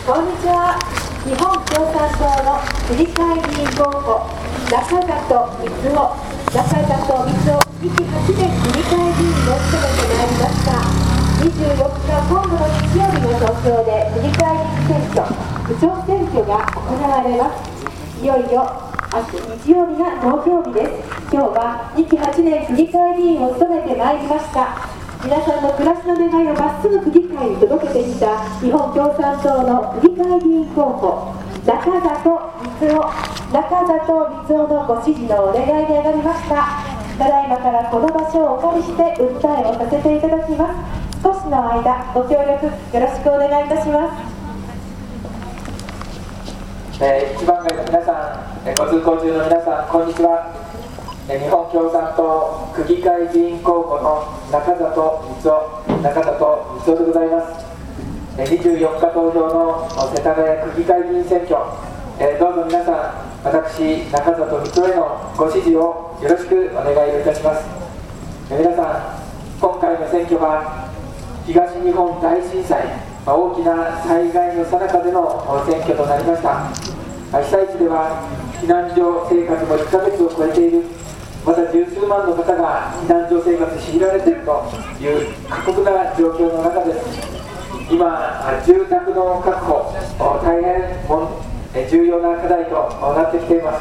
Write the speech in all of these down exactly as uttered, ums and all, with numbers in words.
こんにちは。日本共産党の区議会議員候補、中里光雄、中里光雄にじゅうはちねん区議会議員を務めてまいりました。にじゅうよっか、今度の日曜日の投票で区議会議員選挙、区長選挙が行われます。いよいよ明日日曜日が投票日です。今日はにじゅうはちねん区議会議員を務めてまいりました。皆さんの暮らしの願いをまっすぐ区議会に届けてきた日本共産党の区議会議員候補、中里光雄、中里光雄のご支持のお願いで上がりました。ただいまからこの場所をお借りして訴えをさせていただきます。少しの間ご協力よろしくお願いいたします。 えー、一番街の皆さん、えー、ご通行中の皆さん、こんにちは。えー、日本共産党区議会議員候補の中里光雄、中里光雄でございます。えー、にじゅうよっか投票の世田谷区議会議員選挙、えー、どうぞ皆さん、私、中里光雄へのご支持をよろしくお願いいたします。えー、皆さん、今回の選挙は東日本大震災、大きな災害の最中での選挙となりました。被災地では避難所生活もいっかげつを超えている、また十数万の方が避難所生活強いられているという過酷な状況の中です。今、住宅の確保、大変重要な課題となってきています。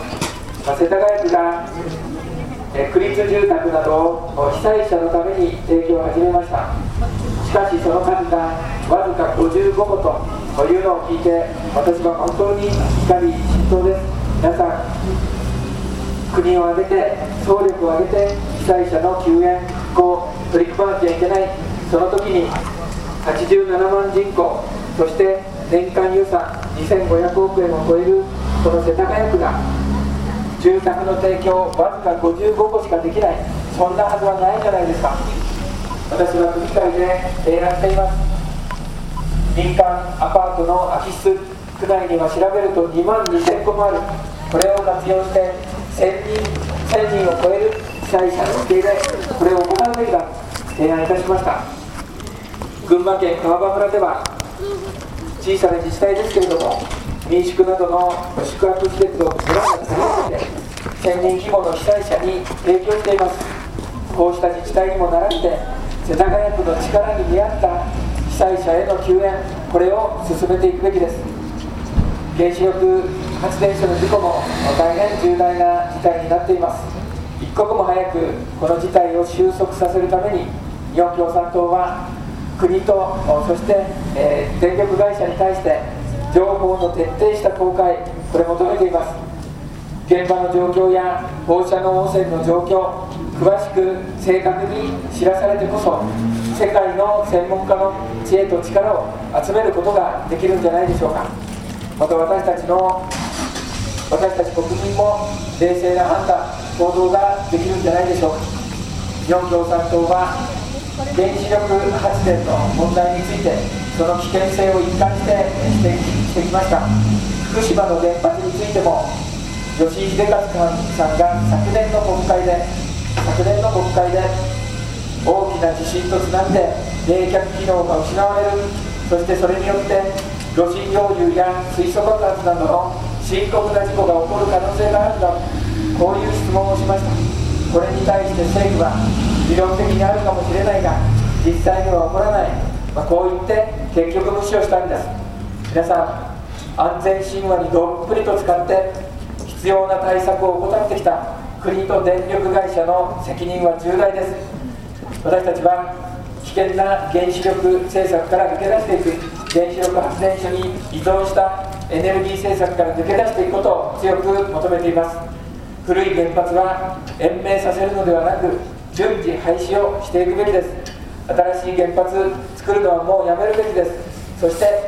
世田谷区が区立住宅などを被災者のために提供を始めました。しかしその数がわずかごじゅうごことというのを聞いて、私は本当に怒り心頭です。皆さん、国を挙げて総力を挙げて被災者の救援を取り組まなきゃいけない。その時にはちじゅうななまん人口、そして年間予算にせんごひゃくおくえんを超えるこの世田谷区が住宅の提供わずかごじゅうごこしかできない、そんなはずはないじゃないですか。私は区議会で提案しています。民間アパートの空き室、区内には調べるとにまんにせんこもある。これを活用してせんにん、せんにんを超える被災者の受け入れ、これを行うべきだと提案いたしました。群馬県川場村では小さな自治体ですけれども、民宿などの宿泊施設を村が作り上げてせんにん規模の被災者に提供しています。こうした自治体にも倣って世田谷区の力に見合った被災者への救援、これを進めていくべきです。原子力発電所の事故も大変重大な事態になっています。一刻も早くこの事態を収束させるために日本共産党は国とそして、えー、電力会社に対して情報の徹底した公開、これ求めています。現場の状況や放射能汚染の状況、詳しく正確に知らされてこそ世界の専門家の知恵と力を集めることができるんじゃないでしょうか。また私たちの私たち国民も冷静な判断、行動ができるんじゃないでしょうか。日本共産党は原子力発電の問題についてその危険性を一貫して指摘してきました。福島の原発についても吉井秀勝さんが昨年の国会で昨年の国会で大きな地震と津波で冷却機能が失われる、そしてそれによって炉心溶融や水素爆発などの深刻な事故が起こる可能性があるんだ、こういう質問をしました。これに対して政府は理論的にあるかもしれないが実際には起こらない、まあ、こう言って結局無視をしたんです。皆さん、安全神話にどっぷりと使って必要な対策を怠ってきた国と電力会社の責任は重大です。私たちは危険な原子力政策から抜け出していく、原子力発電所に依存したエネルギー政策から抜け出していくことを強く求めています。古い原発は延命させるのではなく順次廃止をしていくべきです。新しい原発作るのはもうやめるべきです。そして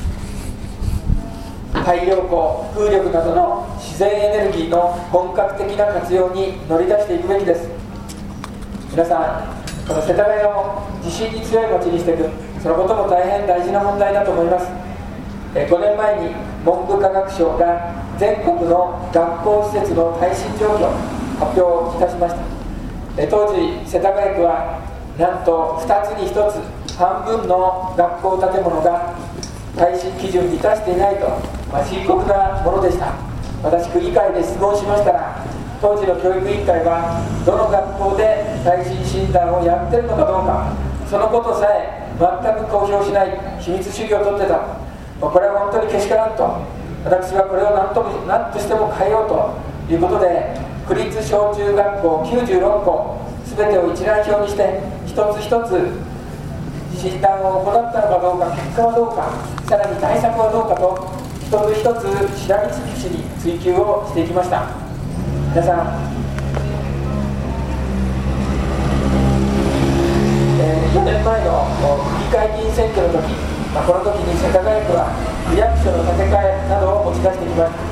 太陽光、風力などの自然エネルギーの本格的な活用に乗り出していくべきです。皆さん、この世田谷を地震に強い町にしていく、そのことも大変大事な問題だと思います。ごねんまえに文部科学省が全国の学校施設の耐震状況を発表いたしました。当時世田谷区はなんとふたつにひとつ、半分の学校建物が耐震基準に満たしていないと、まあ、深刻なものでした。私、区議会で質問しましたら、当時の教育委員会はどの学校で耐震診断をやってるのかどうか、そのことさえ全く公表しない秘密主義をとってた。これは本当にけしからんと、私はこれを何とも何としても変えようということで、区立小中学校きゅうじゅうろっこすべてを一覧表にして一つ一つ診断を行ったのかどうか、結果はどうか、さらに対策はどうかと一つ一つしらみつぶしに追求をしていきました。皆さん、えー、よねんまえの区議会議員選挙の時、まあ、この時に世田谷区は区役所の建て替えなどを持ち出してきました。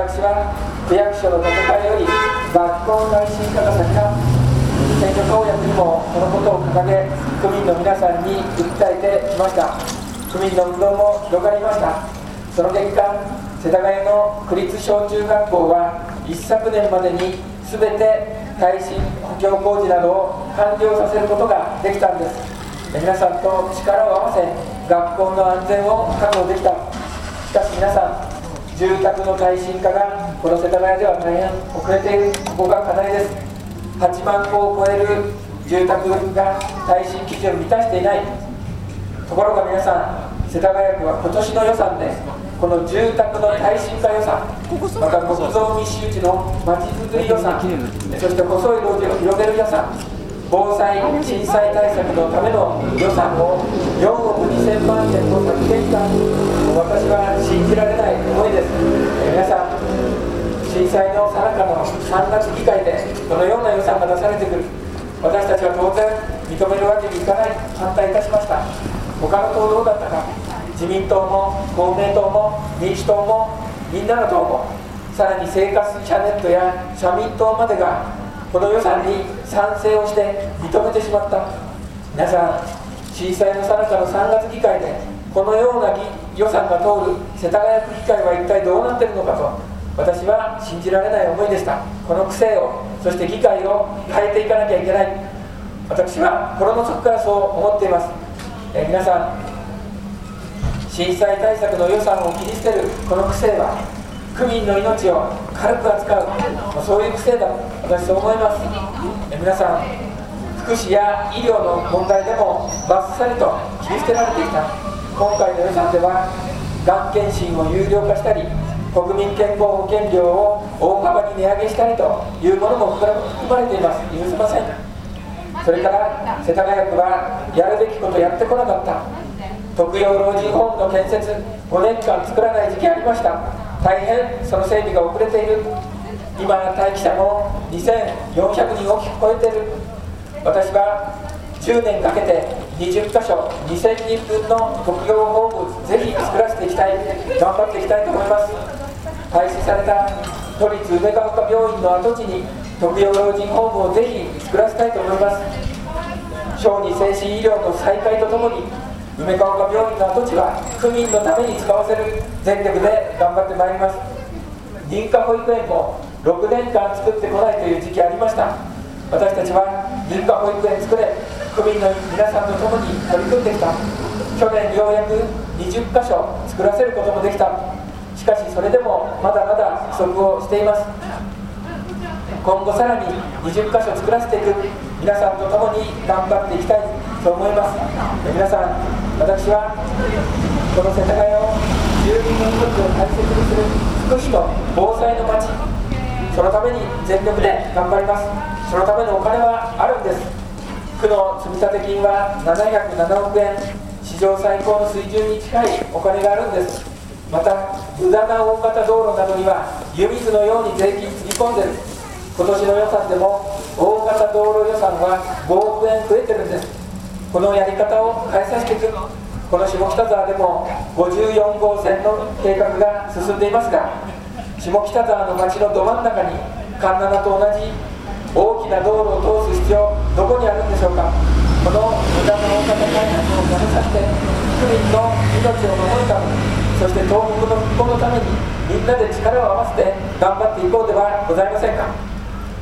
私は区役所の建て替えより学校耐震化が先だ、選挙公約にもこのことを掲げ、区民の皆さんに訴えてきました。区民の運動も広がりました。その結果、世田谷の区立小中学校は一昨年までに全て耐震補強工事などを完了させることができたんです。皆さんと力を合わせ、学校の安全を確保できた。しかし皆さん、住宅の耐震化がこの世田谷では大変遅れている、ここが課題です。はちまんこを超える住宅が耐震基準を満たしていない。ところが皆さん、世田谷区は今年の予算でこの住宅の耐震化予算、また木造密集地のまちづくり予算、そして細い路地を広げる予算、防災・震災対策のための予算をよんおくにせんまんえんと削減した。私は信じられない思いです。皆さん、震災の最中のさんがつ議会でこのような予算が出されてくる。私たちは当然認めるわけにいかない。反対いたしました。他の党どうだったか。自民党も公明党も民主党もみんなの党も、さらに生活者ネットや社民党までがこの予算に賛成をして認めてしまった。皆さん、震災の最中のさんがつ議会でこのような予算が通る世田谷区議会は一体どうなっているのかと、私は信じられない思いでした。この癖を、そして議会を変えていかなきゃいけない。私は心の底からそう思っています。え皆さん、震災対策の予算を切り捨てるこの癖は区民の命を軽く扱う、そういう癖だと私は思います。え皆さん、福祉や医療の問題でもバッサリと切り捨てられてきた。今回の予算ではがん検診を有料化したり、国民健康保険料を大幅に値上げしたりというものも含まれています。許せません。それから世田谷区はやるべきことをやってこなかった。特養老人ホームの建設、ごねんかん作らない時期ありました。大変その整備が遅れている。今、待機者もにせんよんひゃくにんを大きく超えている。私はじゅうねんかけてにじゅっかしょにせんにんぶんの特養ホームをぜひ作らせていきたい、頑張っていきたいと思います。廃止された都立梅ヶ丘病院の跡地に特養老人ホームをぜひ作らせたいと思います。小児精神医療の再開とともに梅ヶ丘病院の跡地は区民のために使わせる、全力で頑張ってまいります。認可保育園もろくねんかん作ってこないという時期ありました。私たちは認可保育園作れ、区民の皆さんと共に取り組んできた。去年ようやくにじゅっかしょ作らせることもできた。しかしそれでもまだまだ不足をしています。今後さらににじゅっかしょ作らせていく、皆さんと共に頑張っていきたいと思います。皆さん、私はこの世田谷を住民の命を大切にする福祉と防災の街、そのために全力で頑張ります。そのためのお金はあるんです。区の積立金はななひゃくななおくえん、史上最高の水準に近いお金があるんです。また無駄な大型道路などには湯水のように税金つぎ込んでる。今年の予算でも大型道路予算はごおくえん増えてるんです。このやり方を変えさせていく。この下北沢でもごじゅうよんごうせんの計画が進んでいますが、下北沢の街のど真ん中に環七と同じ大きな道路を通す必要どこにあるんでしょうか。この無駄な大型開発をやめさせて区民の命を守るため、そして東北の復興のためにみんなで力を合わせて頑張っていこうではございませんか。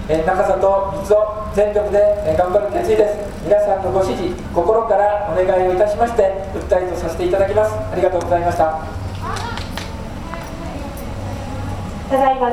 えー、中里光雄全力で、えー、頑張る決意です。皆さんのご支持、心からお願いをいたしまして訴えとさせていただきます。ありがとうございました。 ただいま